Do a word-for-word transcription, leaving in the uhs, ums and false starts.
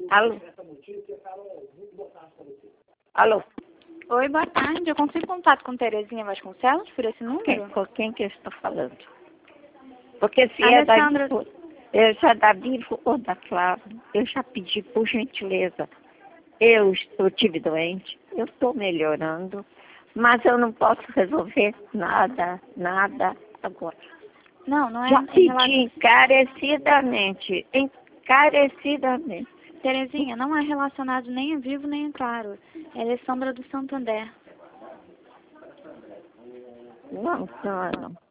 Alô? Alô? Oi, boa tarde. Eu consigo contato com Terezinha Vasconcelos por esse Quem, número? com quem que eu estou falando? Porque se Alessandra. é da eu já da Vivo ou da Flávia, eu já pedi por gentileza. Eu estou, tive doente, eu estou melhorando, mas eu não posso resolver nada, nada agora. Não, não é Já em pedi relação... encarecidamente, encarecidamente. Terezinha, não é relacionado nem a Vivo nem a Claro. É Alessandra do Santander. Não, não, não.